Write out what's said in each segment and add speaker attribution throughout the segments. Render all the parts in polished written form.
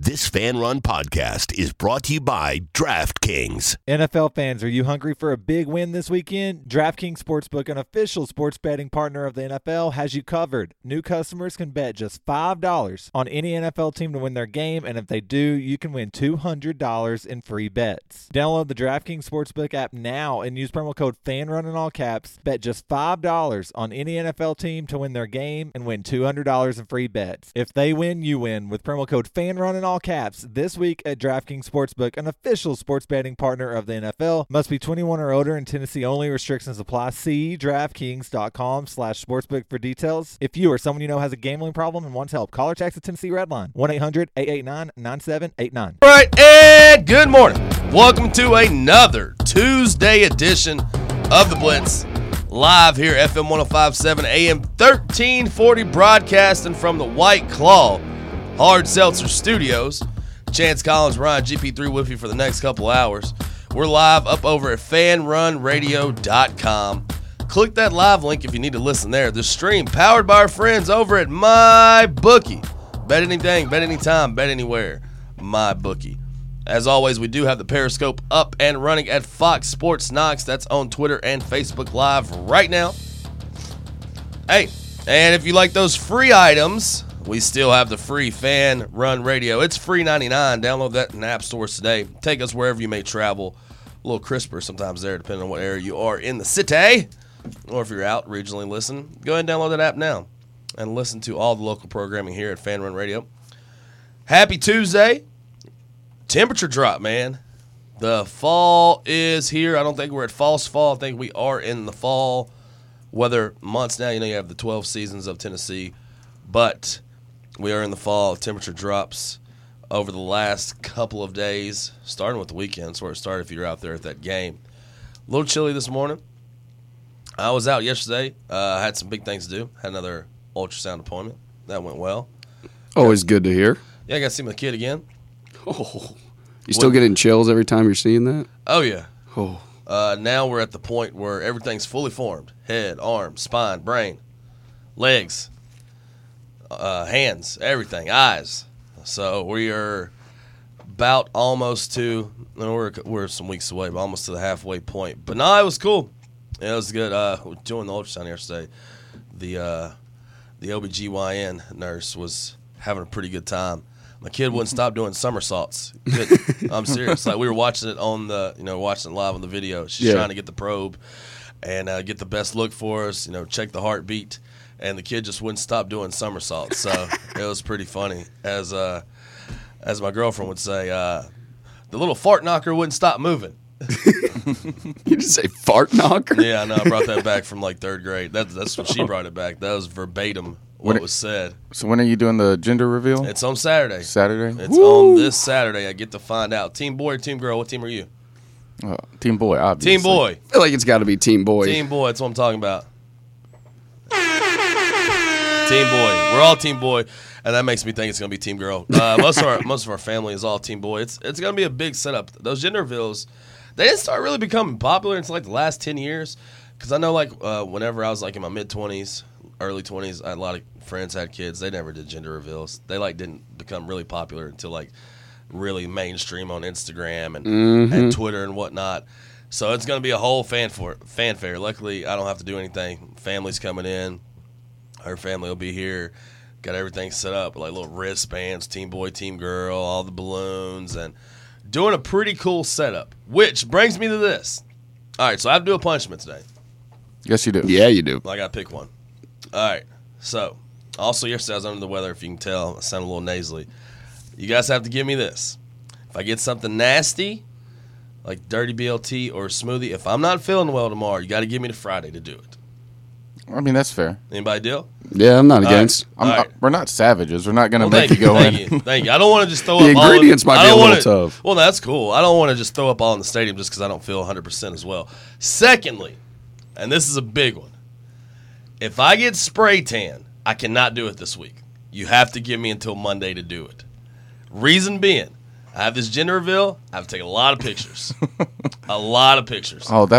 Speaker 1: This Fan Run podcast is brought to you by DraftKings.
Speaker 2: NFL fans, are you hungry for a big win this weekend? DraftKings Sportsbook, an official sports betting partner of the NFL, has you covered. New customers can bet just $5 on any NFL team to win their game, and if they do, you can win $200 in free bets. Download the DraftKings Sportsbook app now and use promo code FANRUN in all caps. Bet just $5 on any NFL team to win their game and win $200 in free bets. If they win, you win with promo code FANRUN in all caps this week at DraftKings Sportsbook, an official sports betting partner of the NFL. Must be 21 or older in Tennessee only. Restrictions apply. See DraftKings.com/sportsbook for details. If you or someone you know has a gambling problem and wants help, call or text the Tennessee Red Line, 1-800-889-9789.
Speaker 3: All right, and good morning. Welcome to another Tuesday edition of The Blitz, live here, FM 105.7, AM 1340, broadcasting from the White Claw Hard Seltzer Studios. Chance Collins, Ryan, GP3 with you for the next couple hours. We're live up over at fanrunradio.com. Click that live link if you need to listen there. The stream powered by our friends over at MyBookie. Bet anything, bet anytime, bet anywhere. MyBookie. As always, we do have the Periscope up and running at Fox Sports Knox. That's on Twitter and Facebook Live right now. Hey, and if you like those free items, we still have the free Fan Run Radio. It's free $99. Download that in the App Stores today. Take us wherever you may travel. A little crisper sometimes there, depending on what area you are in the city. Or if you're out regionally listening, go ahead and download that app now and listen to all the local programming here at Fan Run Radio. Happy Tuesday. Temperature drop, man. The fall is here. I don't think we're at false fall. I think we are in the fall weather months now. You know, you have the 12 seasons of Tennessee, but we are in the fall. Temperature drops over the last couple of days, starting with the weekend. That's where it started if you're out there at that game. A little chilly this morning. I was out yesterday. I had some big things to do. Had another ultrasound appointment. That went well.
Speaker 4: Always good to hear.
Speaker 3: Yeah, I got to see my kid again.
Speaker 4: Oh, you still getting chills every time you're seeing that?
Speaker 3: Oh, yeah.
Speaker 4: Oh.
Speaker 3: Now we're at the point where everything's fully formed. Head, arms, spine, brain, legs, hands, everything, eyes. So we are about almost to, we're some weeks away, but almost to the halfway point. But no, it was cool. It was good. Doing the ultrasound yesterday, the OBGYN nurse was having a pretty good time. My kid wouldn't stop doing somersaults. I'm serious. Like, we were watching it on watching it live on the video. She's trying to get the probe and get the best look for us, check the heartbeat. And the kid just wouldn't stop doing somersaults. So it was pretty funny. As my girlfriend would say, the little fart knocker wouldn't stop moving.
Speaker 4: You just say fart knocker?
Speaker 3: Yeah, I know. I brought that back from like third grade. That's when she brought it back. That was verbatim what was said.
Speaker 5: So when are you doing the gender reveal?
Speaker 3: It's on Saturday.
Speaker 5: Saturday?
Speaker 3: It's on this Saturday. I get to find out. Team boy or team girl? What team are you?
Speaker 5: Team boy, obviously.
Speaker 3: Team boy.
Speaker 4: I feel like it's got to be team boy.
Speaker 3: Team boy. That's what I'm talking about. Team boy. We're all team boy, and that makes me think it's going to be team girl. Most of our family is all team boy. It's going to be a big setup. Those gender reveals, they didn't start really becoming popular until like the last 10 years. Because I know whenever I was like in my mid-20s, early 20s, I had a lot of friends had kids. They never did gender reveals. They didn't become really popular until really mainstream on Instagram and Twitter and whatnot. So it's going to be a whole fanfare. Luckily, I don't have to do anything. Family's coming in. Her family will be here. Got everything set up, like little wristbands, team boy, team girl, all the balloons, and doing a pretty cool setup. Which brings me to this. All right, so I have to do a punishment today.
Speaker 5: Yes, you do.
Speaker 4: Yeah, you do.
Speaker 3: I got to pick one. All right, so also yesterday I was under the weather, if you can tell. I sound a little nasally. You guys have to give me this. If I get something nasty, like dirty BLT or smoothie, if I'm not feeling well tomorrow, you got to give me the Friday to do it.
Speaker 5: I mean, that's fair.
Speaker 3: Anybody deal?
Speaker 4: Yeah, I'm not against.
Speaker 3: Right.
Speaker 5: We're not savages. We're not going to make you go in.
Speaker 3: Thank you. I don't want to just throw
Speaker 4: The
Speaker 3: up
Speaker 4: ingredients
Speaker 3: all
Speaker 4: might be a little tough.
Speaker 3: Well, that's cool. I don't want to just throw up all in the stadium just because I don't feel 100% as well. Secondly, and this is a big one, if I get spray tan, I cannot do it this week. You have to give me until Monday to do it. Reason being, I have this gender reveal. I have to take a lot of pictures. A lot of pictures.
Speaker 5: Oh, that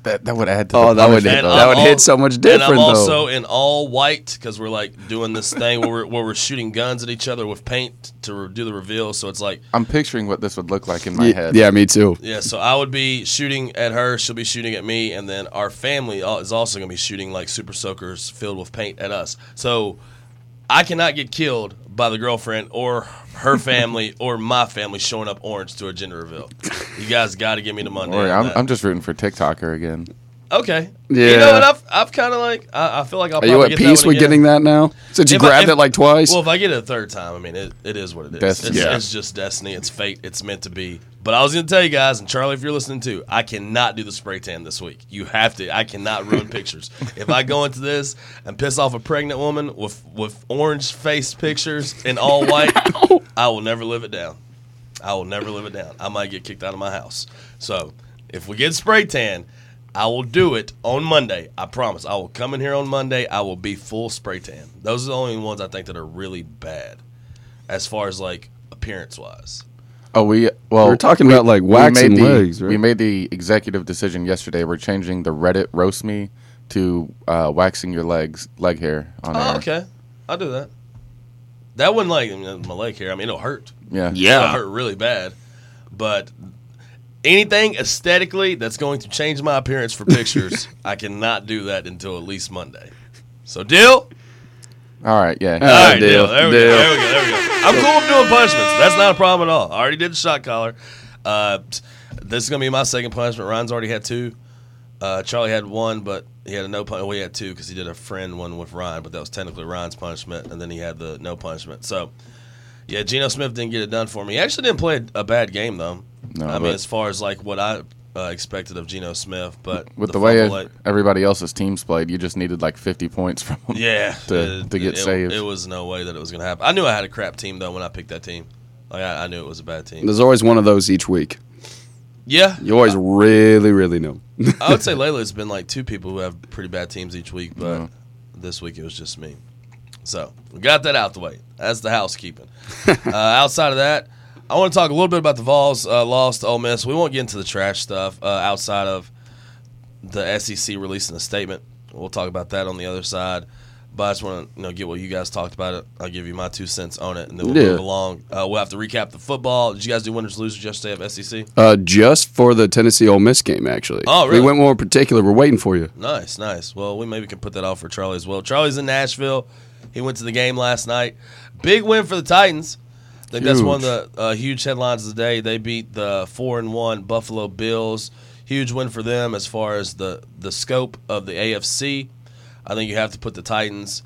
Speaker 5: That would add to
Speaker 4: Oh,
Speaker 5: the
Speaker 4: that would
Speaker 5: punishment, though.
Speaker 4: that would hit so much different.
Speaker 3: And I'm also
Speaker 4: though.
Speaker 3: in all white because we're like doing this thing where we're shooting guns at each other with paint to do the reveal. So it's like,
Speaker 5: I'm picturing what this would look like in my head.
Speaker 4: Yeah, me too.
Speaker 3: yeah. So I would be shooting at her, she'll be shooting at me, and then our family is also going to be shooting like super soakers filled with paint at us. So I cannot get killed by the girlfriend or her family or my family showing up orange to a gender reveal. You guys got to give me the money.
Speaker 5: Or
Speaker 3: on that.
Speaker 5: I'm just rooting for TikToker again.
Speaker 3: Okay.
Speaker 4: Yeah.
Speaker 3: You know what? I've kind of like, I feel like I'll
Speaker 4: Are
Speaker 3: probably
Speaker 4: you at
Speaker 3: get
Speaker 4: peace
Speaker 3: that one
Speaker 4: with
Speaker 3: again.
Speaker 4: getting that now? Since you
Speaker 3: If
Speaker 4: grabbed it like twice?
Speaker 3: Well, if I get it a third time, I mean, it is what it is.
Speaker 5: Destiny.
Speaker 3: It's just destiny. It's fate. It's meant to be. But I was going to tell you guys, and Charlie, if you're listening too, I cannot do the spray tan this week. You have to. I cannot ruin pictures. If I go into this and piss off a pregnant woman with orange face pictures in all white, I will never live it down. I will never live it down. I might get kicked out of my house. So if we get spray tan, I will do it on Monday. I promise. I will come in here on Monday. I will be full spray tan. Those are the only ones I think that are really bad as far as like appearance wise.
Speaker 5: Oh,
Speaker 4: We're talking about like waxing legs, right?
Speaker 5: We made the executive decision yesterday. We're changing the Reddit roast me to waxing your leg hair on
Speaker 3: Oh,
Speaker 5: air.
Speaker 3: okay. I'll do that. That wouldn't like my leg hair. I mean, it'll hurt.
Speaker 5: Yeah.
Speaker 3: It'll hurt really bad. But anything aesthetically that's going to change my appearance for pictures, I cannot do that until at least Monday. So, deal?
Speaker 5: All right. Yeah.
Speaker 3: All right,
Speaker 4: deal.
Speaker 3: deal. There we go. I'm cool with doing punishments. That's not a problem at all. I already did the shot collar. This is going to be my second punishment. Ryan's already had two. Charlie had one, but he had a no punishment. Well, he had two because he did a friend one with Ryan, but that was technically Ryan's punishment, and then he had the no punishment. So, yeah, Geno Smith didn't get it done for me. He actually didn't play a bad game, though.
Speaker 5: No,
Speaker 3: I mean,
Speaker 5: but-
Speaker 3: as far as like what I expected of Geno Smith, but
Speaker 5: With the way
Speaker 3: fumble,
Speaker 5: everybody else's teams played, you just needed like 50 points from them.
Speaker 3: yeah,
Speaker 5: to get saved.
Speaker 3: It was no way that it was going to happen. I knew I had a crap team though when I picked that team. Like I knew it was a bad team.
Speaker 4: There's always one of those each week.
Speaker 3: Yeah,
Speaker 4: You always really, really know.
Speaker 3: I would say lately it's been like two people who have pretty bad teams each week, but this week it was just me. So we got that out the way. That's the housekeeping. Outside of that, I want to talk a little bit about the Vols' loss to Ole Miss. We won't get into the trash stuff outside of the SEC releasing a statement. We'll talk about that on the other side. But I just want to get what you guys talked about it. I'll give you my 2 cents on it, and then we'll move along. We'll have to recap the football. Did you guys do winners losers yesterday of SEC?
Speaker 4: Just for the Tennessee Ole Miss game, actually.
Speaker 3: Oh, really?
Speaker 4: We went more particular. We're waiting for you.
Speaker 3: Nice. Well, we maybe can put that off for Charlie as well. Charlie's in Nashville. He went to the game last night. Big win for the Titans. I think that's one of the huge headlines of the day. They beat the 4-1 Buffalo Bills. Huge win for them as far as the scope of the AFC. I think you have to put the Titans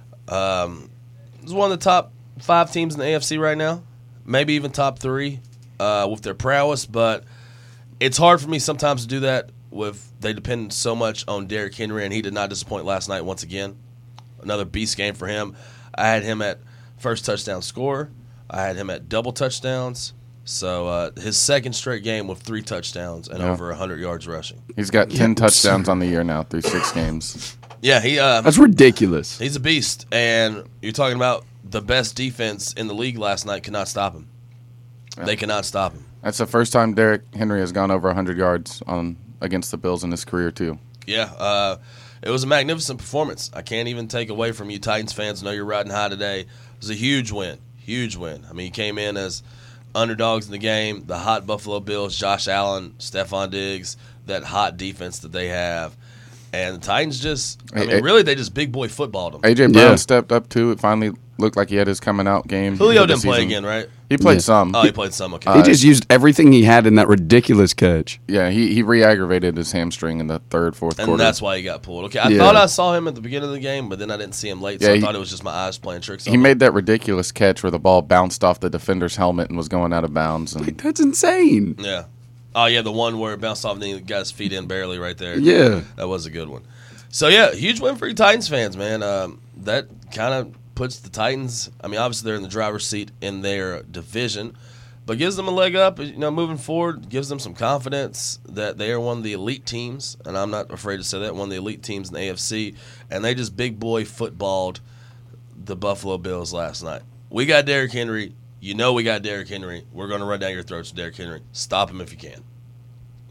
Speaker 3: as one of the top 5 teams in the AFC right now, maybe even top 3 with their prowess. But it's hard for me sometimes to do that they depend so much on Derrick Henry, and he did not disappoint last night once again. Another beast game for him. I had him at first touchdown scorer. I had him at double touchdowns. So his second straight game with 3 touchdowns and over 100 yards rushing.
Speaker 5: He's got 10 touchdowns on the year now through 6 games.
Speaker 3: Yeah,
Speaker 4: That's ridiculous.
Speaker 3: he's a beast. And you're talking about the best defense in the league last night could not stop him.
Speaker 5: Yeah.
Speaker 3: They cannot stop him.
Speaker 5: That's the first time Derrick Henry has gone over 100 yards against the Bills in his career, too.
Speaker 3: Yeah, it was a magnificent performance. I can't even take away from you Titans fans. I know you're riding high today. It was a huge win. Huge win. I mean, you came in as underdogs in the game. The hot Buffalo Bills, Josh Allen, Stephon Diggs, that hot defense that they have. And the Titans really, they just big boy footballed them.
Speaker 5: A.J. Brown stepped up, too. It finally looked like he had his coming out game.
Speaker 3: Julio didn't play again, right?
Speaker 5: He played some.
Speaker 3: Oh, he played some. Okay.
Speaker 4: He just used everything he had in that ridiculous catch.
Speaker 5: Yeah, he re-aggravated his hamstring in the third, fourth
Speaker 3: and
Speaker 5: quarter.
Speaker 3: that's why he got pulled. Okay, I thought I saw him at the beginning of the game, but then I didn't see him late, so I thought it was just my eyes playing tricks on
Speaker 5: He
Speaker 3: me.
Speaker 5: made that ridiculous catch where the ball bounced off the defender's helmet and was going out of bounds. And
Speaker 4: That's insane.
Speaker 3: Yeah. Oh, yeah, the one where it bounced off and he got his feet in barely right there.
Speaker 4: Yeah.
Speaker 3: That was a good one. So, yeah, huge win for you Titans fans, man. That kind of puts the Titans, I mean, obviously they're in the driver's seat in their division, but gives them a leg up, moving forward, gives them some confidence that they are one of the elite teams, and I'm not afraid to say that, one of the elite teams in the AFC, and they just big boy footballed the Buffalo Bills last night. We got Derrick Henry. You know we got Derrick Henry. We're going to run down your throats with Derrick Henry. Stop him if you can.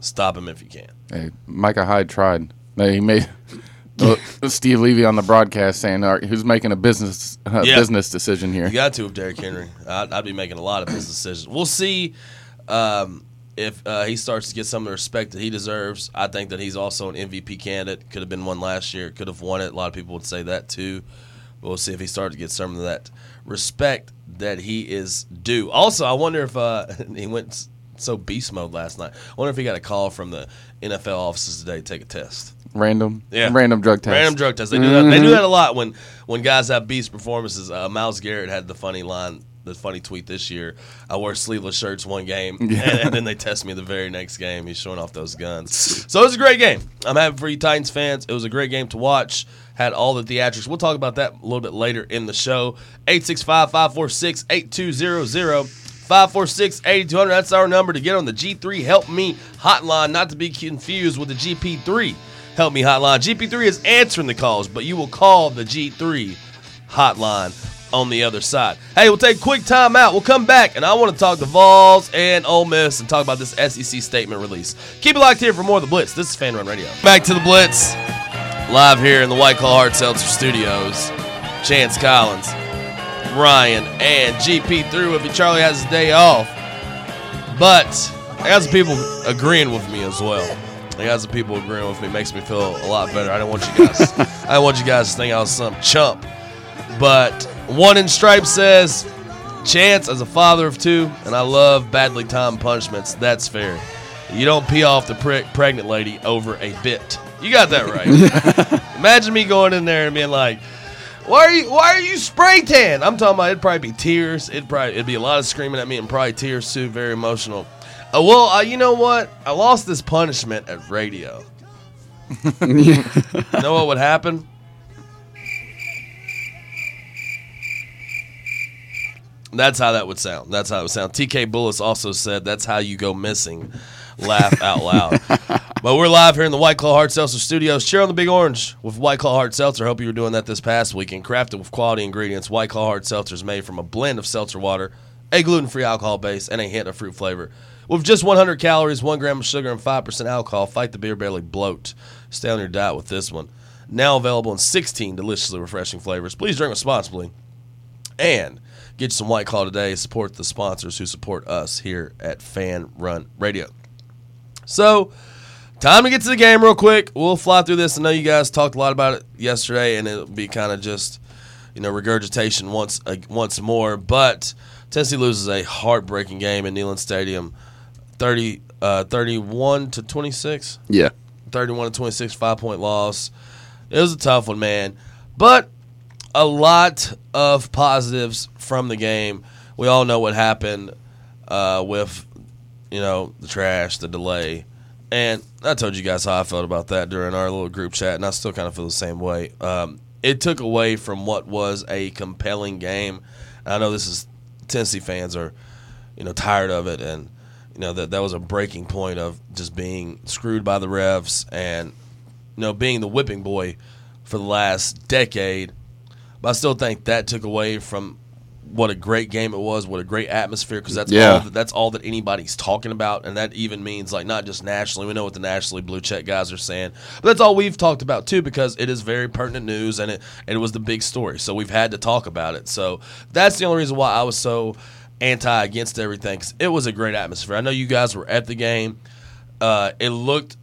Speaker 3: Stop him if you can.
Speaker 5: Hey, Micah Hyde tried. He made Steve Levy on the broadcast saying, "Who's making a business decision here?"
Speaker 3: You got to with Derrick Henry. I'd be making a lot of business decisions. We'll see if he starts to get some of the respect that he deserves. I think that he's also an MVP candidate. Could have been one last year. Could have won it. A lot of people would say that too. But we'll see if he starts to get some of that respect that he is due. Also, I wonder if he went so beast mode last night. I wonder if he got a call from the NFL offices today to take a test.
Speaker 5: Random drug test.
Speaker 3: Random drug test. They do that. They do that a lot when guys have beast performances. Myles Garrett had the funny tweet this year. I wear sleeveless shirts one game, and then they test me the very next game. He's showing off those guns. So it was a great game. I'm happy for you Titans fans. It was a great game to watch. Had all the theatrics. We'll talk about that a little bit later in the show. 865-546-8200. 546-8200. That's our number to get on the G3 Help Me hotline, not to be confused with the GP3 Help Me hotline. GP3 is answering the calls, but you will call the G3 hotline on the other side. Hey, we'll take a quick time out. We'll come back, and I want to talk to Vols and Ole Miss and talk about this SEC statement release. Keep it locked here for more of The Blitz. This is Fan Run Radio. Back to The Blitz, live here in the White Claw Hard Seltzer Studios. Chance Collins, Ryan, and GP through with Charlie has his day off. But I got some people agreeing with me as well. I got some people agreeing with me. Makes me feel a lot better. I didn't want you guys to think I was some chump. But One in Stripe says, Chance, as a father of two, and I love badly timed punishments, that's fair. You don't pee off the pregnant lady over a bit. You got that right. Imagine me going in there and being like, Why are you spray tan? I'm talking about it'd probably be tears. It'd be a lot of screaming at me and probably tears too. Very emotional. You know what? I lost this punishment at radio. You know what would happen? That's how that would sound. TK Bullis also said that's how you go missing. Laugh out loud. But we're live here in the White Claw Hard Seltzer Studios. Cheer on the Big Orange with White Claw Hard Seltzer. Hope you were doing that this past weekend. Crafted with quality ingredients, White Claw Hard Seltzer is made from a blend of seltzer water, a gluten-free alcohol base, and a hint of fruit flavor. With just 100 calories, 1 gram of sugar, and 5% alcohol, fight the beer belly bloat. Stay on your diet with this one. Now available in 16 deliciously refreshing flavors. Please drink responsibly. And get you some White Claw today. Support the sponsors who support us here at Fan Run Radio. So, time to get to the game real quick. We'll fly through this. I know you guys talked a lot about it yesterday, and it'll be kind of just, regurgitation once more. But Tennessee loses a heartbreaking game in Neyland Stadium, 31-26.
Speaker 4: Yeah.
Speaker 3: 31-26, 5-point loss. It was a tough one, man. But a lot of positives from the game. We all know what happened with, the trash, the delay. And I told you guys how I felt about that during our little group chat, and I still kind of feel the same way. It took away from what was a compelling game. I know Tennessee fans are, tired of it, and, that was a breaking point of just being screwed by the refs and, being the whipping boy for the last decade. But I still think that took away from what a great game it was, what a great atmosphere, because that's all that anybody's talking about, and that even means not just nationally. We know what the nationally blue check guys are saying, but that's all we've talked about too, because it is very pertinent news, and it was the big story, so we've had to talk about it. So that's the only reason why I was so against everything, because it was a great atmosphere. I know you guys were at the game. It looked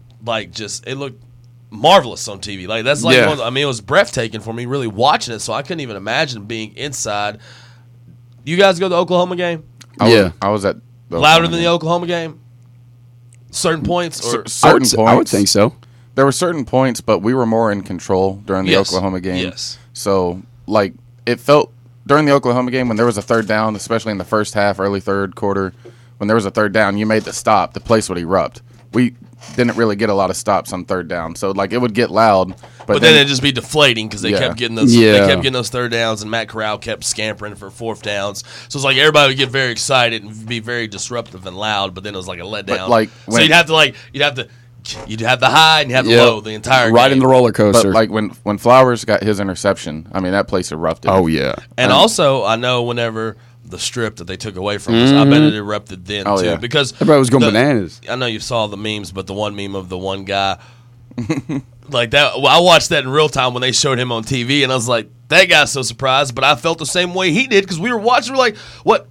Speaker 3: marvelous on TV. It was breathtaking for me really watching it, so I couldn't even imagine being inside. You guys go to the Oklahoma game?
Speaker 5: I was at the
Speaker 3: louder than the Oklahoma game? Certain points? Or
Speaker 5: certain points?
Speaker 4: I would think so.
Speaker 5: There were certain points, but we were more in control during the Oklahoma game.
Speaker 3: Yes.
Speaker 5: So, it felt during the Oklahoma game when there was a third down, especially in the first half, early third quarter, when there was a third down, you made the stop, the place would erupt. We didn't really get a lot of stops on third down, so it would get loud. But
Speaker 3: then it'd just be deflating because they kept getting those. They kept getting those third downs, and Matt Corral kept scampering for fourth downs. So it's everybody would get very excited and be very disruptive and loud. But then it was like a letdown. So you'd have the high and you have the low the entire
Speaker 4: right
Speaker 3: game.
Speaker 4: In the roller coaster.
Speaker 5: But when Flowers got his interception, that place erupted.
Speaker 4: Oh yeah.
Speaker 3: And also I know whenever the strip that they took away from us. I bet it erupted then too
Speaker 5: yeah.
Speaker 3: because
Speaker 4: Everybody was going bananas.
Speaker 3: I know you saw the memes, but the one meme of the one guy like that. Well, I watched that in real time when they showed him on TV, and I was like, that guy's so surprised. But I felt the same way he did because we were watching. We're like, what?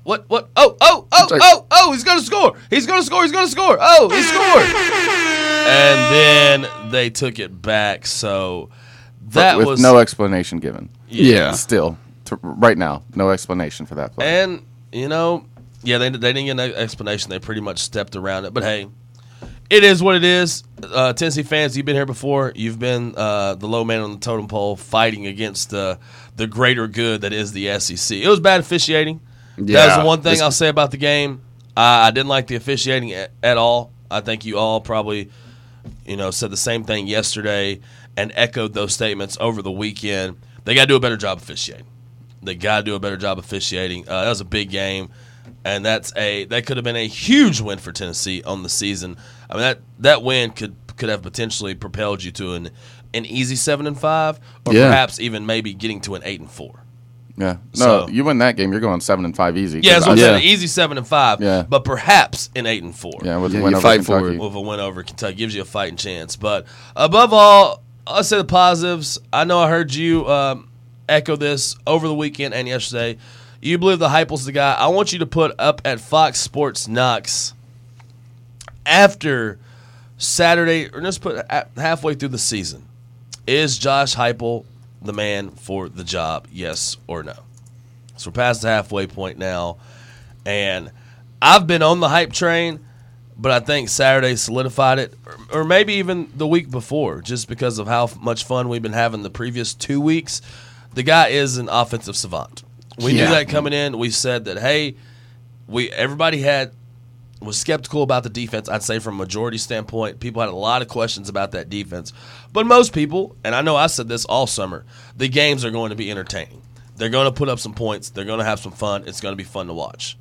Speaker 3: Oh! He's gonna score! He's gonna score! He's gonna score! Oh, he scored! And then they took it back. So that
Speaker 5: with
Speaker 3: was
Speaker 5: no explanation given.
Speaker 4: Yeah.
Speaker 5: Still, right now, no explanation for that play.
Speaker 3: And they didn't get an explanation. They pretty much stepped around it. But hey, it is what it is. Tennessee fans, you've been here before. You've been the low man on the totem pole fighting against the greater good that is the SEC. It was bad officiating.
Speaker 4: Yeah.
Speaker 3: That was the one thing I'll say about the game. I didn't like the officiating at all. I think you all probably, said the same thing yesterday and echoed those statements over the weekend. They got to do a better job officiating. That was a big game. And that could have been a huge win for Tennessee on the season. I mean, that win could have potentially propelled you to an easy 7-5, or perhaps even maybe getting to an 8-4.
Speaker 5: Yeah, no, you win that game, you're going 7-5 easy.
Speaker 3: Yeah, that's what I'm saying. An easy 7-5.
Speaker 5: Yeah.
Speaker 3: But perhaps an 8-4.
Speaker 5: Yeah, with a
Speaker 4: Yeah,
Speaker 5: win
Speaker 4: you
Speaker 5: over
Speaker 4: fight
Speaker 5: Kentucky.
Speaker 4: for it.
Speaker 3: With a win over Kentucky gives you a fighting chance. But above all, I'll say the positives. I know I heard you echo this over the weekend and yesterday. You believe the Heupel's the guy. I want you to put up at Fox Sports Knox after Saturday, or just put halfway through the season. Is Josh Heupel the man for the job, yes or no? So we're past the halfway point now. And I've been on the hype train, but I think Saturday solidified it, or maybe even the week before, just because of how much fun we've been having the previous 2 weeks. The guy is an offensive savant. We knew that coming in. We said that, hey, everybody was skeptical about the defense. I'd say from a majority standpoint, people had a lot of questions about that defense. But most people, and I know I said this all summer, the games are going to be entertaining. They're going to put up some points. They're going to have some fun. It's going to be fun to watch.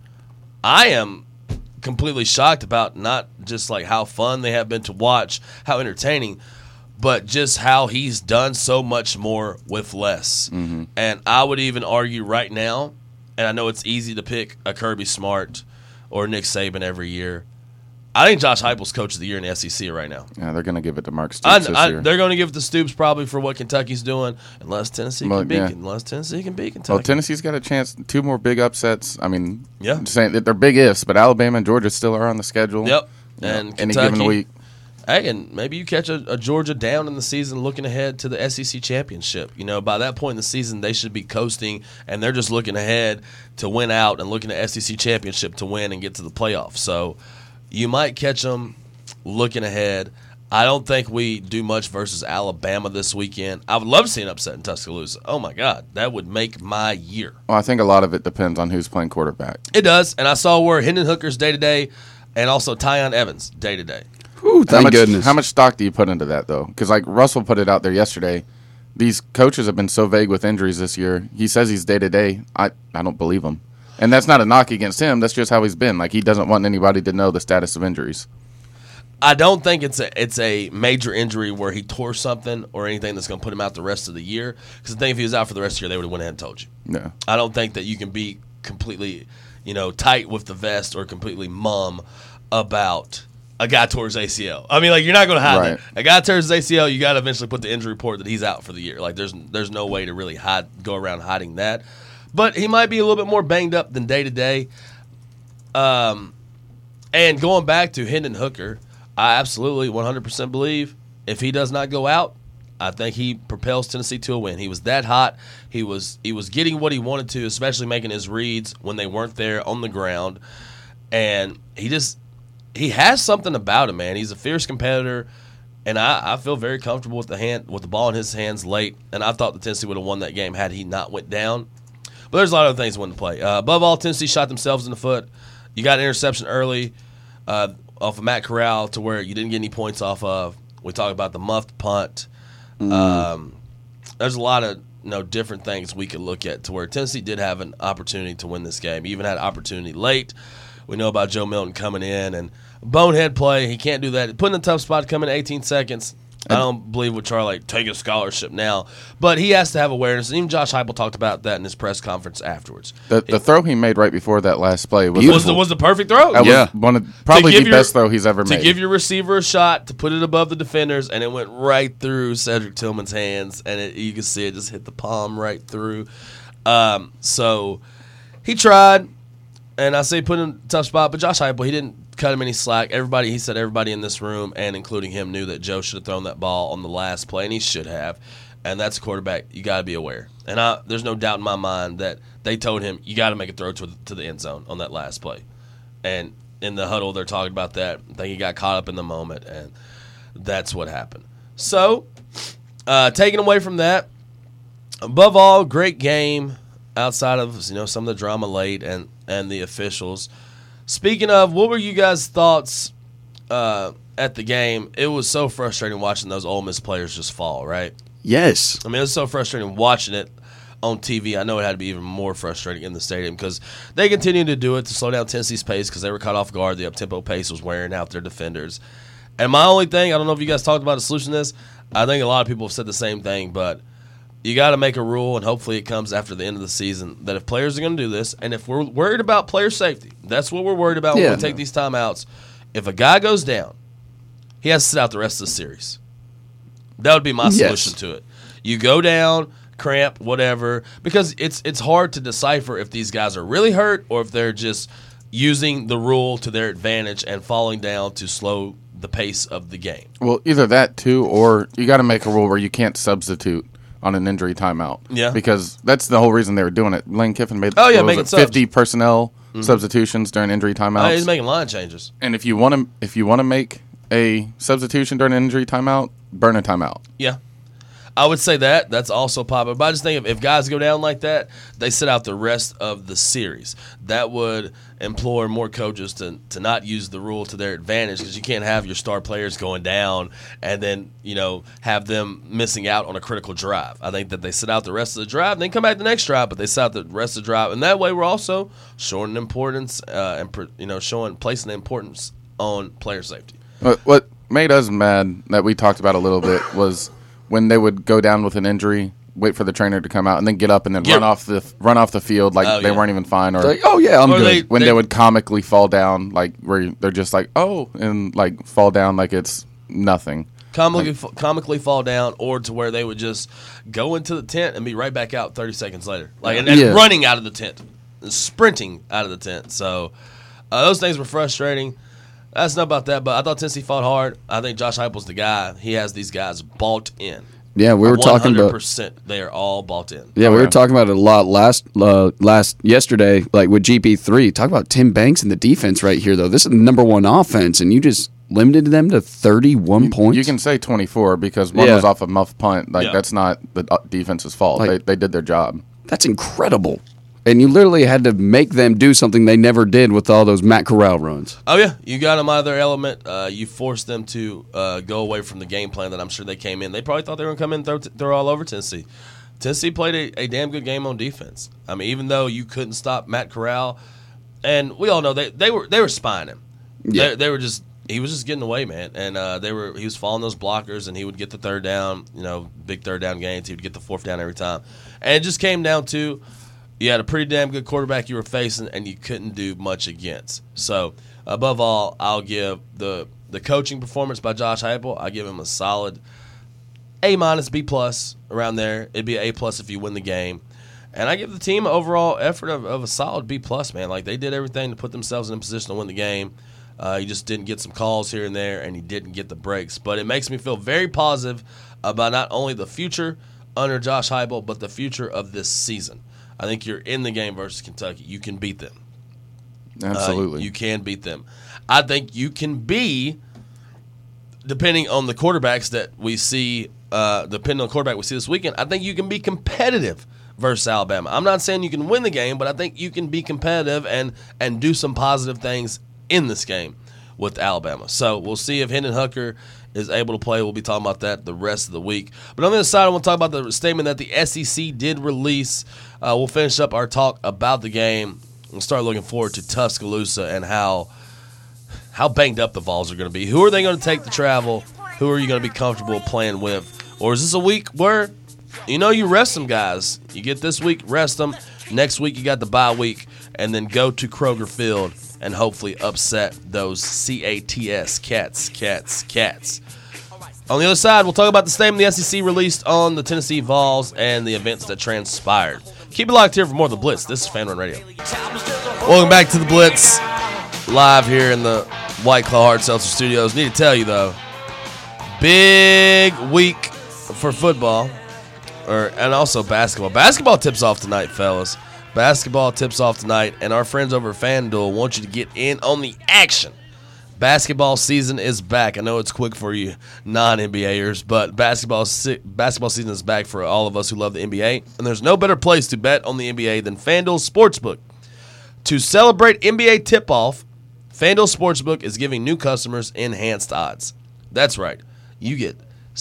Speaker 3: I am completely shocked about not just like how fun they have been to watch, how entertaining, but just how he's done so much more with less. Mm-hmm. And I would even argue right now, and I know it's easy to pick a Kirby Smart or Nick Saban every year. I think Josh Heupel's coach of the year in the SEC right now.
Speaker 5: Yeah, they're going to give it to Mark Stoops this year.
Speaker 3: They're going to give it to Stoops probably for what Kentucky's doing, unless Tennessee can beat Kentucky.
Speaker 5: Well, Tennessee's got a chance. 2 more big upsets. I mean,
Speaker 3: yeah.
Speaker 5: I'm saying that they're big ifs, but Alabama and Georgia still are on the schedule.
Speaker 3: Yep.
Speaker 5: And
Speaker 3: Kentucky,
Speaker 5: any given week.
Speaker 3: Hey, and maybe you catch a Georgia down in the season looking ahead to the SEC championship. By that point in the season, they should be coasting, and they're just looking ahead to win out and looking at SEC championship to win and get to the playoffs. So you might catch them looking ahead. I don't think we do much versus Alabama this weekend. I would love to see an upset in Tuscaloosa. Oh, my God. That would make my year.
Speaker 5: Well, I think a lot of it depends on who's playing quarterback.
Speaker 3: It does, and I saw where Hendon Hooker's day-to-day and also Tyon Evans day-to-day.
Speaker 4: Ooh, thank goodness.
Speaker 5: How much stock do you put into that, though? Because, like, Russell put it out there yesterday. These coaches have been so vague with injuries this year. He says he's day-to-day. I don't believe him. And that's not a knock against him. That's just how he's been. Like, he doesn't want anybody to know the status of injuries.
Speaker 3: I don't think it's a major injury where he tore something or anything that's going to put him out the rest of the year. Because I think if he was out for the rest of the year, they would have went ahead and told you.
Speaker 5: No.
Speaker 3: I don't think that you can be completely, tight with the vest or completely mum about a guy tore his ACL. I mean, like, you're not going to hide that. A guy tears his ACL, you got to eventually put the injury report that he's out for the year. Like, there's no way to really go around hiding that. But he might be a little bit more banged up than day-to-day. And going back to Hendon Hooker, I absolutely 100% believe if he does not go out, I think he propels Tennessee to a win. He was that hot. He was getting what he wanted to, especially making his reads when they weren't there on the ground. And he has something about him, man. He's a fierce competitor, and I feel very comfortable with the ball in his hands late. And I thought the Tennessee would have won that game had he not went down. But there's a lot of things that went to play. Above all, Tennessee shot themselves in the foot. You got an interception early off of Matt Corral to where you didn't get any points off of. We talk about the muffed punt. There's a lot of different things we could look at to where Tennessee did have an opportunity to win this game. He even had an opportunity late. We know about Joe Milton coming in and bonehead play. He can't do that. Put in a tough spot, coming in 18 seconds. I don't believe with Charlie, take a scholarship now. But he has to have awareness. And even Josh Heupel talked about that in his press conference afterwards.
Speaker 5: The throw he made right before that last play was
Speaker 3: the perfect throw.
Speaker 5: That was one of probably the best throw he's ever made.
Speaker 3: To give your receiver a shot, to put it above the defenders, and it went right through Cedric Tillman's hands. And you can see it just hit the palm right through. So he tried, and I say put him in a tough spot. But Josh Heupel, he didn't cut him any slack. He said everybody in this room, and including him, knew that Joe should have thrown that ball on the last play, and he should have. And that's a quarterback. You got to be aware. And there's no doubt in my mind that they told him, you got to make a throw to the end zone on that last play. And in the huddle, they're talking about that. I think he got caught up in the moment, and that's what happened. So, taking away from that, above all, great game outside of some of the drama late and the officials. Speaking of, what were you guys' thoughts at the game? It was so frustrating watching those Ole Miss players just fall, right?
Speaker 4: Yes.
Speaker 3: I mean, it was so frustrating watching it on TV. I know it had to be even more frustrating in the stadium because they continued to do it to slow down Tennessee's pace because they were caught off guard. The up-tempo pace was wearing out their defenders. And my only thing, I don't know if you guys talked about a solution to this. I think a lot of people have said the same thing, but you got to make a rule, and hopefully it comes after the end of the season, that if players are going to do this, and if we're worried about player safety, that's what we're worried about when we take these timeouts. If a guy goes down, he has to sit out the rest of the series. That would be my solution to it. You go down, cramp, whatever, because it's hard to decipher if these guys are really hurt or if they're just using the rule to their advantage and falling down to slow the pace of the game.
Speaker 5: Well, either that too, or you got to make a rule where you can't substitute on an injury timeout.
Speaker 3: Yeah. Because
Speaker 5: that's the whole reason they were doing it. Lane Kiffin made 50 personnel substitutions during injury timeouts.
Speaker 3: He's making line changes.
Speaker 5: And if you want to make a substitution during an injury timeout, burn a timeout.
Speaker 3: Yeah. I would say that's also popular. But I just think if guys go down like that, they sit out the rest of the series. That would implore more coaches to not use the rule to their advantage because you can't have your star players going down and then have them missing out on a critical drive. I think that they sit out the rest of the drive and then come back the next drive, but they sit out the rest of the drive. And that way we're also showing the importance placing the importance on player safety.
Speaker 5: What made us mad that we talked about a little bit was when they would go down with an injury, wait for the trainer to come out, and then get up and then run off the field like they weren't even fine, or
Speaker 4: like, oh yeah, I'm good.
Speaker 5: When they would comically fall down, like where they're just like, oh, and like fall down like it's nothing.
Speaker 3: Comically fall down, or to where they would just go into the tent and be right back out 30 seconds later, and running out of the tent, and sprinting out of the tent. So those things were frustrating. That's not about that, but I thought Tennessee fought hard. I think Josh Heupel's the guy. He has these guys bought in.
Speaker 4: Yeah, we were talking about
Speaker 3: 100%. They are all bought in.
Speaker 4: Yeah, we were talking about it a lot yesterday, like with GP3. Talk about Tim Banks and the defense right here, though. This is the number one offense, and you just limited them to 31 points.
Speaker 5: You can say 24 because one was off a muff punt. That's not the defense's fault. They did their job.
Speaker 4: That's incredible. And you literally had to make them do something they never did with all those Matt Corral runs.
Speaker 3: Oh, yeah. You got them out of their element. You forced them to go away from the game plan that I'm sure they came in. They probably thought they were going to come in and throw all over Tennessee. Tennessee played a damn good game on defense. I mean, even though you couldn't stop Matt Corral, and we all know they were spying him. Yeah. They were just – he was just getting away, man. And he was following those blockers, and he would get the third down, big third down gains. He would get the fourth down every time. And it just came down to – you had a pretty damn good quarterback you were facing, and you couldn't do much against. So, above all, I'll give the coaching performance by Josh Heupel, I give him a solid A-, B+ around there. It'd be an A+ if you win the game. And I give the team an overall effort of a solid B+, man. Like, they did everything to put themselves in a position to win the game. You just didn't get some calls here and there, and you didn't get the breaks. But it makes me feel very positive about not only the future under Josh Heupel, but the future of this season. I think you're in the game versus Kentucky. You can beat them.
Speaker 5: Absolutely.
Speaker 3: You can beat them. I think you can be, depending on the quarterbacks that we see, depending on the quarterback we see this weekend, I think you can be competitive versus Alabama. I'm not saying you can win the game, but I think you can be competitive and do some positive things in this game with Alabama. So we'll see if Hendon Hooker is able to play. We'll be talking about that the rest of the week. But on the other side, I want to talk about the statement that the SEC did release. We'll finish up our talk about the game. We'll start looking forward to Tuscaloosa and how banged up the Vols are going to be. Who are they going to take to travel? Who are you going to be comfortable playing with? Or is this a week where, you rest some guys? You get this week, rest them. Next week, you got the bye week, and then go to Kroger Field and hopefully upset those CATS, Cats. On the other side, we'll talk about the statement the SEC released on the Tennessee Vols and the events that transpired. Keep it locked here for more of the Blitz. This is Fan Run Radio. Welcome back to the Blitz, live here in the White Claw Hard Seltzer Studios. Need to tell you, though, big week for football, and also basketball. Basketball tips off tonight, fellas. Basketball tips off tonight, and our friends over at FanDuel want you to get in on the action. Basketball season is back. I know it's quick for you non-NBAers, but basketball season is back for all of us who love the NBA, and there's no better place to bet on the NBA than FanDuel Sportsbook. To celebrate NBA tip-off, FanDuel Sportsbook is giving new customers enhanced odds. That's right. You get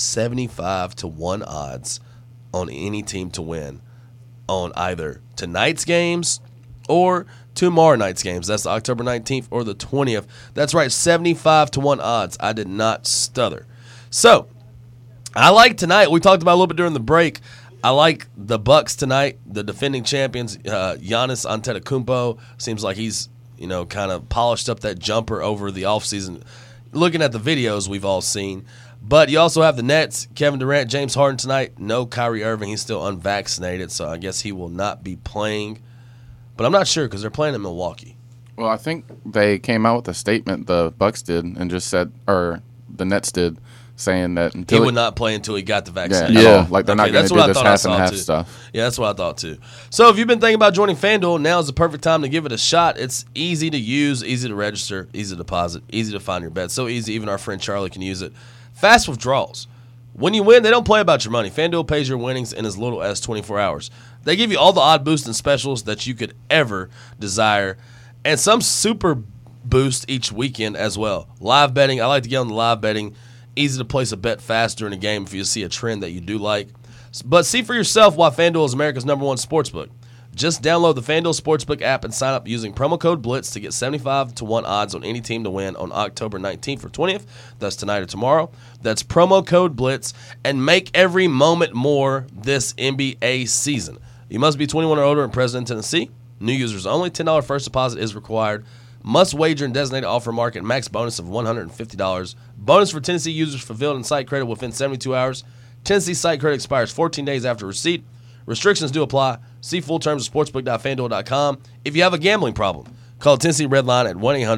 Speaker 3: 75-1 odds on any team to win on either tonight's games or tomorrow night's games. That's October 19th or the 20th. That's right, 75-1 odds. I did not stutter. So, I like tonight. We talked about a little bit during the break. I like the Bucks tonight, the defending champions. Giannis Antetokounmpo seems like he's, kind of polished up that jumper over the offseason. Looking at the videos we've all seen. But you also have the Nets, Kevin Durant, James Harden tonight. No Kyrie Irving. He's still unvaccinated, so I guess he will not be playing. But I'm not sure because they're playing in Milwaukee.
Speaker 5: Well, I think they came out with a statement, the Bucks did, and just said, or the Nets did, saying that
Speaker 3: he would not play until he got the vaccine.
Speaker 5: Yeah. Like they're not going to do this half and half stuff.
Speaker 3: Yeah, that's what I thought too. So if you've been thinking about joining FanDuel, now is the perfect time to give it a shot. It's easy to use, easy to register, easy to deposit, easy to find your bet. So easy, even our friend Charlie can use it. Fast withdrawals. When you win, they don't play about your money. FanDuel pays your winnings in as little as 24 hours. They give you all the odd boosts and specials that you could ever desire, and some super boost each weekend as well. Live betting, I like to get on the live betting. Easy to place a bet fast during a game if you see a trend that you do like. But see for yourself why FanDuel is America's #1 sportsbook. Just download the FanDuel Sportsbook app and sign up using promo code BLITZ to get 75-1 odds on any team to win on October 19th or 20th. That's tonight or tomorrow. That's promo code BLITZ, and make every moment more this NBA season. You must be 21 or older and present in Tennessee. New users only. $10 first deposit is required. Must wager in designated offer market. Max bonus of $150. Bonus for Tennessee users fulfilled in site credit within 72 hours. Tennessee site credit expires 14 days after receipt. Restrictions do apply. See full terms at sportsbook.fanduel.com. If you have a gambling problem, call Tennessee Red Line at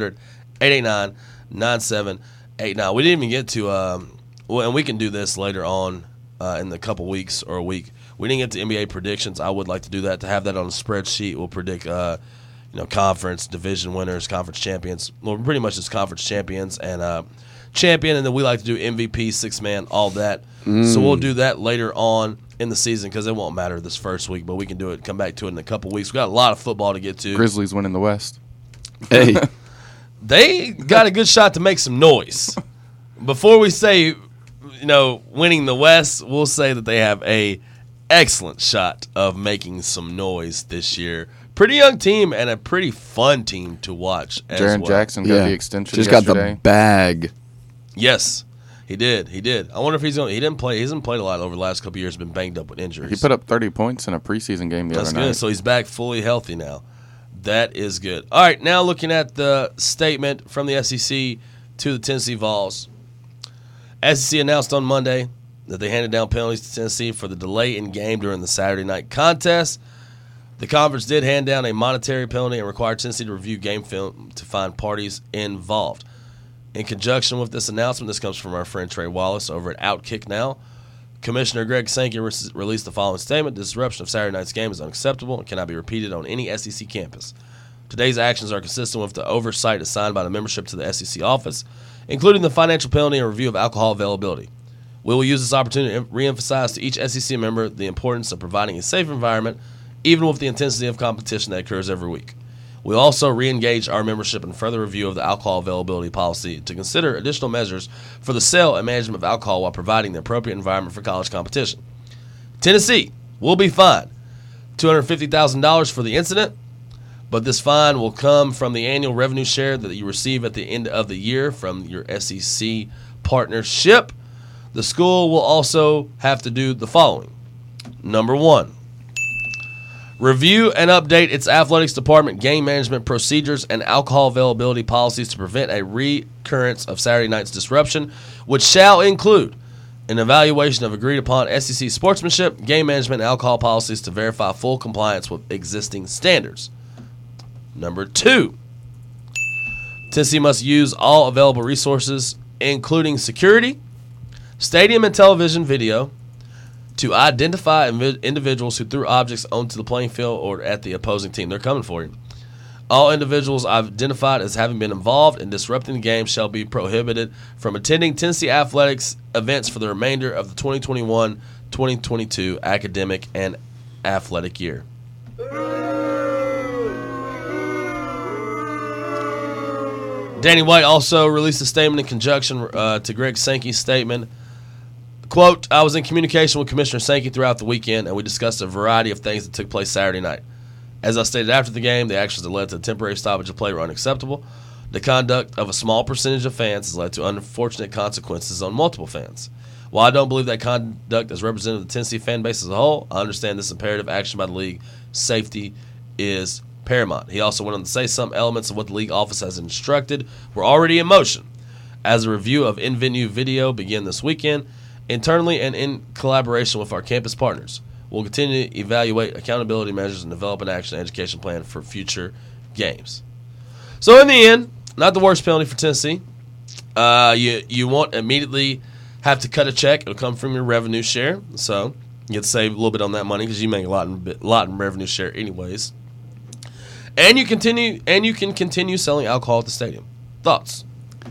Speaker 3: 1-800-889-9789. We didn't even get to, and we can do this later on in the couple weeks or a week. We didn't get to NBA predictions. I would like to do that, to have that on a spreadsheet. We'll predict, conference, division winners, conference champions. Well, pretty much just conference champions and champion, and then we like to do MVP, six-man, all that. So we'll do that later on in the season because it won't matter this first week, but we can do it, come back to it in a couple weeks. We got a lot of football to get to.
Speaker 5: Grizzlies winning the West.
Speaker 4: Hey.
Speaker 3: They got a good shot to make some noise. Before we say, winning the West, we'll say that they have a excellent shot of making some noise this year. Pretty young team and a pretty fun team to watch as
Speaker 5: Jaren
Speaker 3: well.
Speaker 5: Jackson got the extension
Speaker 4: Just
Speaker 5: yesterday.
Speaker 4: got the bag.
Speaker 3: Yes, he did. I wonder if he's going to – he didn't play – he hasn't played a lot over the last couple of years, been banged up with injuries.
Speaker 5: He put up 30 points in a preseason game the
Speaker 3: That's
Speaker 5: other
Speaker 3: good.
Speaker 5: night.
Speaker 3: So he's back fully healthy now. That is good. All right, now looking at the statement from the SEC to the Tennessee Vols. SEC announced on Monday that they handed down penalties to Tennessee for the delay in game during the Saturday night contest. The conference did hand down a monetary penalty and required Tennessee to review game film to find parties involved. In conjunction with this announcement, this comes from our friend Trey Wallace over at Outkick Now. Commissioner Greg Sankey released the following statement. The disruption of Saturday night's game is unacceptable and cannot be repeated on any SEC campus. Today's actions are consistent with the oversight assigned by the membership to the SEC office, including the financial penalty and review of alcohol availability. We will use this opportunity to reemphasize to each SEC member the importance of providing a safe environment, even with the intensity of competition that occurs every week. We also re-engage our membership in further review of the alcohol availability policy to consider additional measures for the sale and management of alcohol while providing the appropriate environment for college competition. Tennessee will be fined $250,000 for the incident, but this fine will come from the annual revenue share that you receive at the end of the year from your SEC partnership. The school will also have to do the following. Number 1, review and update its athletics department game management procedures and alcohol availability policies to prevent a recurrence of Saturday night's disruption, which shall include an evaluation of agreed-upon SEC sportsmanship, game management, and alcohol policies to verify full compliance with existing standards. Number 2, Tennessee must use all available resources, including security, stadium and television video, to identify individuals who threw objects onto the playing field or at the opposing team. They're coming for you. All individuals identified as having been involved in disrupting the game shall be prohibited from attending Tennessee athletics events for the remainder of the 2021-2022 academic and athletic year. Danny White also released a statement in conjunction to Greg Sankey's statement. Quote, I was in communication with Commissioner Sankey throughout the weekend, and we discussed a variety of things that took place Saturday night. As I stated after the game, the actions that led to the temporary stoppage of play were unacceptable. The conduct of a small percentage of fans has led to unfortunate consequences on multiple fans. While I don't believe that conduct is representative of the Tennessee fan base as a whole, I understand this imperative action by the league. Safety is paramount. He also went on to say some elements of what the league office has instructed were already in motion. As a review of in-venue video begin this weekend, internally and in collaboration with our campus partners, we'll continue to evaluate accountability measures and develop an action and education plan for future games. So in the end, not the worst penalty for Tennessee. You won't immediately have to cut a check. It'll come from your revenue share. So you get to save a little bit on that money because you make a lot in revenue share anyways. And you can continue selling alcohol at the stadium. Thoughts?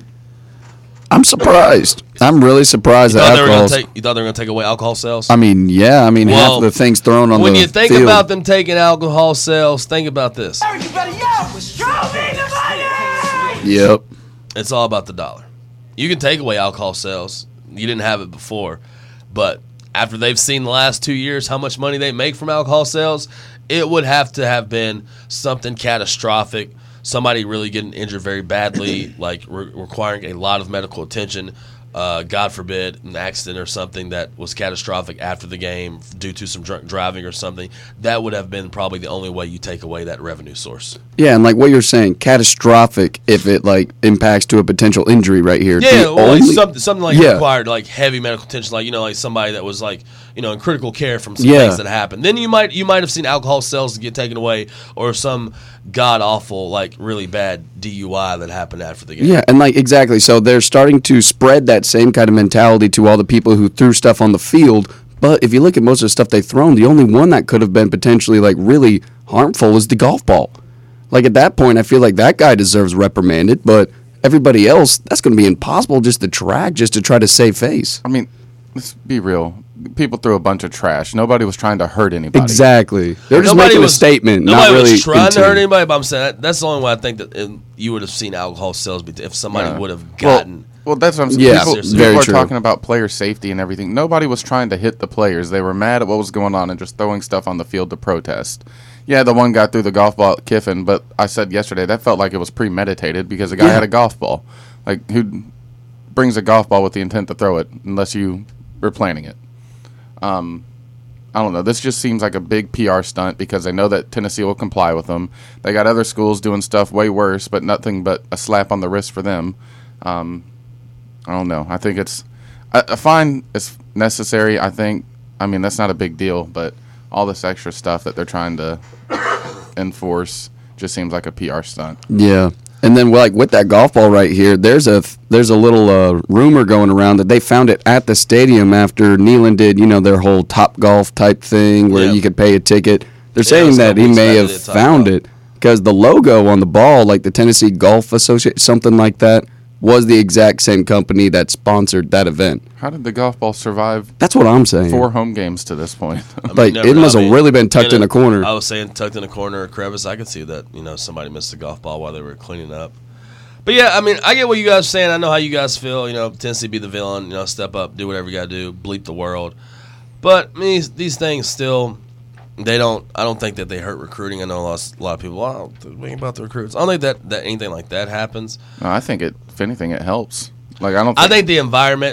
Speaker 4: I'm surprised. I'm really surprised
Speaker 3: You
Speaker 4: that
Speaker 3: thought
Speaker 4: alcohol.
Speaker 3: they were going to take away alcohol sales?
Speaker 4: I mean, yeah. I mean, half
Speaker 3: Well,
Speaker 4: of the things thrown on the
Speaker 3: when you think
Speaker 4: field.
Speaker 3: about them taking alcohol sales, think about this.
Speaker 6: You better yell! Show me the money!
Speaker 4: Yep.
Speaker 3: It's all about the dollar. You can take away alcohol sales. You didn't have it before. But after they've seen the last 2 years how much money they make from alcohol sales, it would have to have been something catastrophic, somebody really getting injured very badly, like requiring a lot of medical attention, God forbid, an accident or something that was catastrophic after the game due to some drunk driving or something. That would have been probably the only way you take away that revenue source.
Speaker 4: Yeah, and like what you're saying, catastrophic if it like impacts to a potential injury right here.
Speaker 3: Yeah,
Speaker 4: The
Speaker 3: well, like
Speaker 4: only-
Speaker 3: something like
Speaker 4: Yeah.
Speaker 3: required like heavy medical attention, like like somebody that was like in critical care from some
Speaker 4: Yeah.
Speaker 3: things that happened. Then you might have seen alcohol sales get taken away, or some god awful like really bad DUI that happened after the game.
Speaker 4: Yeah, and like exactly. So they're starting to spread that same kind of mentality to all the people who threw stuff on the field. But if you look at most of the stuff they've thrown, the only one that could have been potentially like really harmful is the golf ball. Like at that point, I feel like that guy deserves reprimanded. But everybody else, that's going to be impossible just to track, just to try to save face.
Speaker 5: I mean, let's be real. People threw a bunch of trash. Nobody was trying to hurt anybody.
Speaker 4: Exactly. They're just
Speaker 3: Nobody
Speaker 4: making
Speaker 3: was-
Speaker 4: a statement,
Speaker 3: Nobody
Speaker 4: not really
Speaker 3: was trying to hurt
Speaker 4: intent.
Speaker 3: anybody, but I'm saying that's the only way I think that you would have seen alcohol sales if somebody
Speaker 5: Yeah.
Speaker 3: would have gotten.
Speaker 5: Well, that's what I'm saying.
Speaker 4: Yeah,
Speaker 5: people
Speaker 4: very
Speaker 5: are
Speaker 4: true.
Speaker 5: talking about player safety and everything. Nobody was trying to hit the players. They were mad at what was going on and just throwing stuff on the field to protest. Yeah, the one guy threw the golf ball at Kiffin, but I said yesterday that felt like it was premeditated because the guy had a golf ball. Like, who brings a golf ball with the intent to throw it unless you were planning it? I don't know. This just seems like a big PR stunt because they know that Tennessee will comply with them. They got other schools doing stuff way worse, but nothing but a slap on the wrist for them. I don't know. I think it's a fine is necessary. I mean, that's not a big deal, but all this extra stuff that they're trying to enforce just seems like a PR stunt.
Speaker 4: Yeah. And then, like with that golf ball right here, there's a little rumor going around that they found it at the stadium after Neyland did, their whole Top Golf type thing where
Speaker 3: Yeah.
Speaker 4: you could pay a ticket. They're
Speaker 3: it
Speaker 4: saying
Speaker 3: was a
Speaker 4: that
Speaker 3: couple
Speaker 4: he
Speaker 3: weeks
Speaker 4: may
Speaker 3: back
Speaker 4: have
Speaker 3: they did Top
Speaker 4: found
Speaker 3: Golf.
Speaker 4: it because the logo on the ball, like the Tennessee Golf Association, something like that, was the exact same company that sponsored that event.
Speaker 5: How did the golf ball survive
Speaker 4: That's what I'm saying.
Speaker 5: 4 home games to this point?
Speaker 3: I mean,
Speaker 4: Like,
Speaker 3: never
Speaker 4: it
Speaker 3: know.
Speaker 4: must have really been tucked in a corner.
Speaker 3: I was saying tucked in a corner or crevice. I could see that somebody missed the golf ball while they were cleaning up. But yeah, I mean, I get what you guys are saying. I know how you guys feel. Tennessee be the villain. Step up, do whatever you got to do, bleep the world. But I mean, these things still, I don't think that they hurt recruiting. I know a lot of people. Wow, think about the recruits. I don't think that anything like that happens.
Speaker 5: No, I think if anything, it helps. Like,
Speaker 3: I think the environment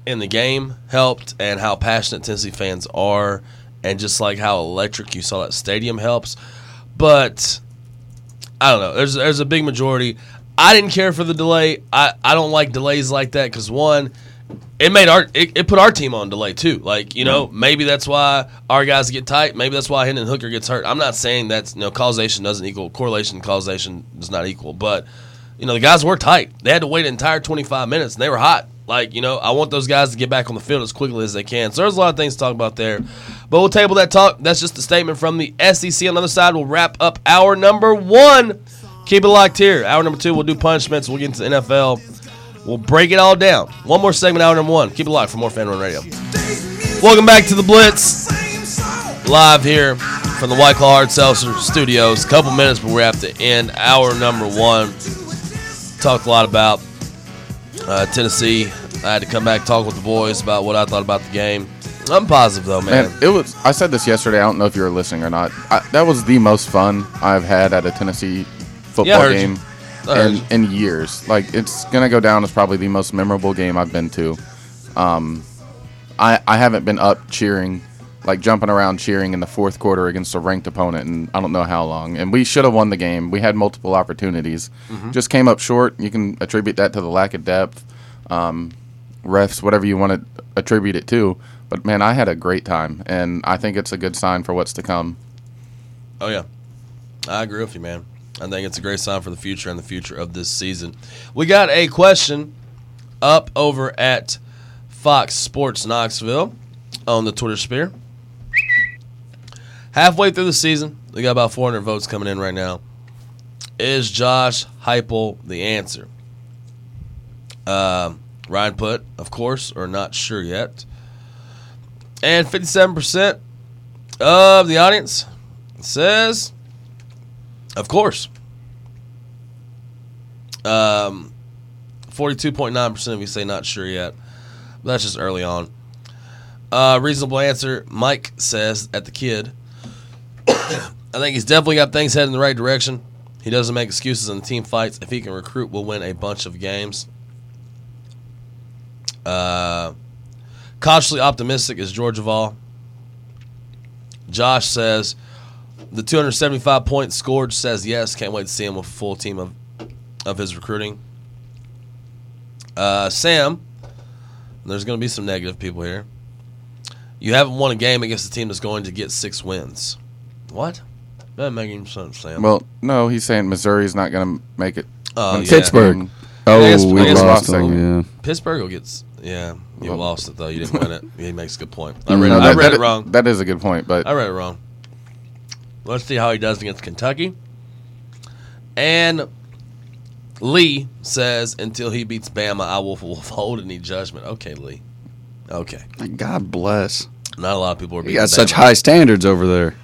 Speaker 3: in the game helped, and how passionate Tennessee fans are, and just like how electric you saw that stadium helps. But I don't know. There's a big majority. I didn't care for the delay. I don't like delays like that because, one, it put our team on delay too. Like, maybe that's why our guys get tight. Maybe that's why Hendon Hooker gets hurt. I'm not saying that's causation doesn't equal correlation. Causation does not equal. But the guys were tight. They had to wait an entire 25 minutes, and they were hot. Like, I want those guys to get back on the field as quickly as they can. So there's a lot of things to talk about there. But we'll table that talk. That's just a statement from the SEC. On the other side, we'll wrap up hour number 1. Keep it locked here. Hour number 2, we'll do punishments. We'll get into the NFL. We'll break it all down. One more segment, hour number 1. Keep it locked for more Fan Run Radio. Welcome back to the Blitz. Live here from the White Claw Hard Seltzer Studios. A couple minutes, but we're at the end. Hour number 1. Talked a lot about Tennessee. I had to come back and talk with the boys about what I thought about the game. I'm positive, though, man.
Speaker 5: I said this yesterday. I don't know if you were listening or not. That was the most fun I've had at a Tennessee football game in years. Like, it's going to go down as probably the most memorable game I've been to. I haven't been up cheering, like jumping around cheering in the fourth quarter against a ranked opponent in I don't know how long. And we should have won the game. We had multiple opportunities. Just came up short. You can attribute that to the lack of depth, refs, whatever you want to attribute it to. But, man, I had a great time, and I think it's a good sign for what's to come.
Speaker 3: Oh, yeah. I agree with you, man. I think it's a great sign for the future and the future of this season. We got a question up over at Fox Sports Knoxville on the Twitter sphere. Halfway through the season, we got about 400 votes coming in right now. Is Josh Heupel the answer? Ryan put, of course, or not sure yet. And 57% of the audience says, of course. 42.9% of you say not sure yet. But that's just early on. Reasonable answer, Mike says, at the Kid. I think he's definitely got things headed in the right direction. He doesn't make excuses in the team fights. If he can recruit, we'll win a bunch of games. Cautiously optimistic is GeorgeVal. Josh says the 275 points scored says yes. Can't wait to see him with a full team of his recruiting. Sam, there's going to be some negative people here. You haven't won a game against a team that's going to get 6 wins. What? That doesn't make any sense, Sam.
Speaker 5: Well, no, he's saying Missouri's not going to make it.
Speaker 3: Yeah.
Speaker 4: Pittsburgh.
Speaker 3: I guess
Speaker 4: lost them, yeah.
Speaker 3: Pittsburgh will get. Yeah, you lost it though. You didn't win it. He makes a good point.
Speaker 5: I read it wrong. That is a good point, but
Speaker 3: I read it wrong. Let's see how he does against Kentucky. And Lee says, until he beats Bama, I will withhold any judgment. Okay, Lee. Okay.
Speaker 4: God bless.
Speaker 3: Not a lot of people are beating
Speaker 4: You got
Speaker 3: Bama.
Speaker 4: such high standards over there.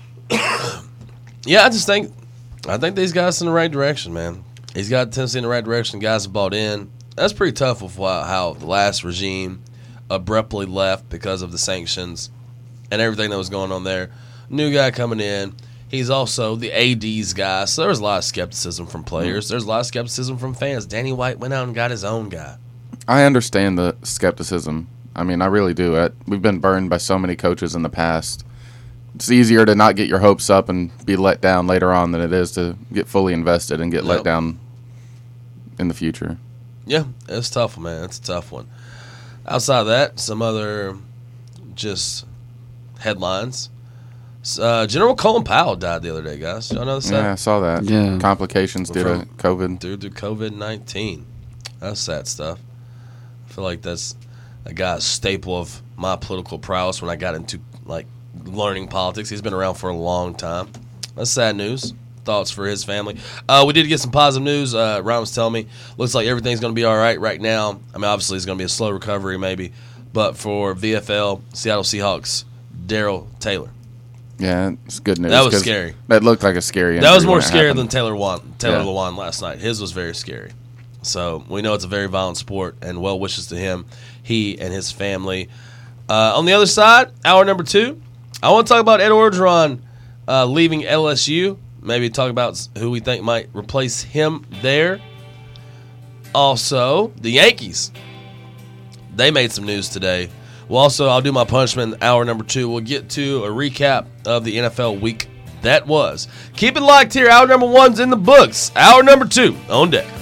Speaker 3: Yeah, I think these guys in the right direction, man. He's got Tennessee in the right direction. Guys have bought in. That's pretty tough with how the last regime abruptly left because of the sanctions and everything that was going on there. New guy coming in. He's also the AD's guy. So there was a lot of skepticism from players. There's a lot of skepticism from fans. Danny White went out and got his own guy.
Speaker 5: I understand the skepticism. I mean, I really do. We've been burned by so many coaches in the past. It's easier to not get your hopes up and be let down later on than it is to get fully invested and get let down in the future.
Speaker 3: Yeah, it's tough, man. It's a tough one. Outside of that, some other just headlines. General Colin Powell died the other day, guys. Y'all know this?
Speaker 5: Yeah, I saw that.
Speaker 4: Yeah.
Speaker 5: Complications due to COVID.
Speaker 3: Due to COVID-19. That's sad stuff. I feel like that's a guy's staple of my political prowess when I got into, learning politics. He's been around for a long time. That's sad news. Thoughts for his family. We did get some positive news. Ryan was telling me, looks like everything's going to be all right now. I mean, obviously it's going to be a slow recovery maybe, but for VFL, Seattle Seahawks, Darrell Taylor.
Speaker 5: Yeah, it's good news.
Speaker 3: That was scary.
Speaker 5: That looked like a scary injury.
Speaker 3: That was more scary
Speaker 5: happened.
Speaker 3: than Taylor Lewan last night. His was very scary. So we know it's a very violent sport, and well wishes to him, he and his family. On the other side, hour number 2, I want to talk about Ed Orgeron leaving LSU. Maybe talk about who we think might replace him there. Also, the Yankees. They made some news today. I'll do my punishment in hour number 2. We'll get to a recap of the NFL week that was. Keep it locked here. Hour number 1's in the books. Hour number 2 on deck.